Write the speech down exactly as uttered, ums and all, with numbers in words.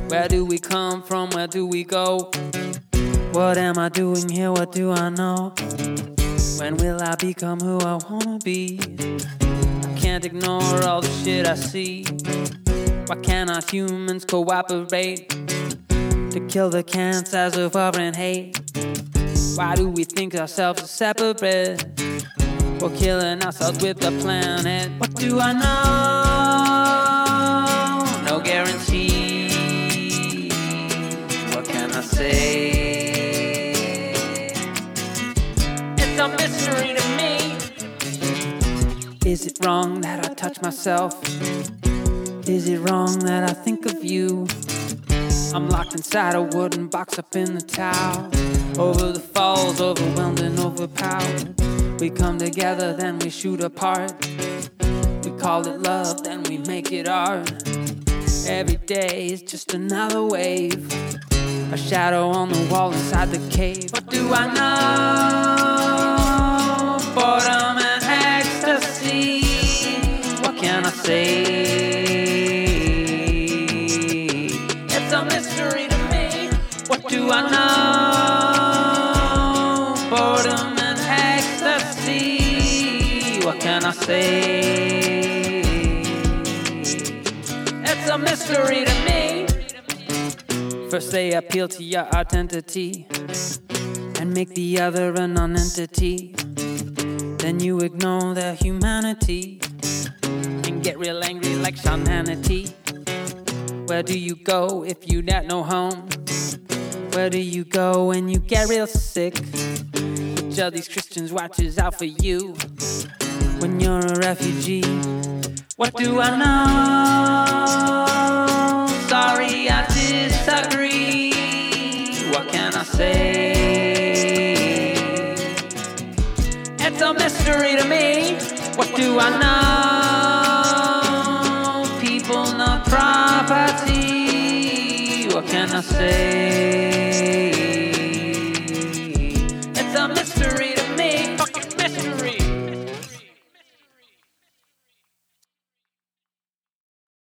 Where do we come from? Where do we go? What am I doing here? What do I know? When will I become who I wanna be? I can't ignore all the shit I see. Why cannot humans cooperate to kill the cancers of war and hate? Why do we think ourselves are separate? We're killing ourselves with the planet. What do I know? No guarantee. What can I say? It's a mystery to me. Is it wrong that I touch myself? Is it wrong that I think of you? I'm locked inside a wooden box up in the tower. Over the falls, overwhelmed and overpowered. We come together, then we shoot apart. We call it love, then we make it art. Every day is just another wave, a shadow on the wall inside the cave. What do I know? Boredom and ecstasy. What can I say? It's a mystery to me. What do I know? Boredom and ecstasy. What can I say? It's a mystery to me. First they appeal to your identity and make the other a non-entity. Then you ignore their humanity and get real angry like Sean Hannity. Where do you go if you got no home? Where do you go when you get real sick? Which of these Christians watches out for you when you're a refugee? What do I know? Sorry, I disagree. What can I say? It's a mystery to me. What do I know? People, not property. What can I say?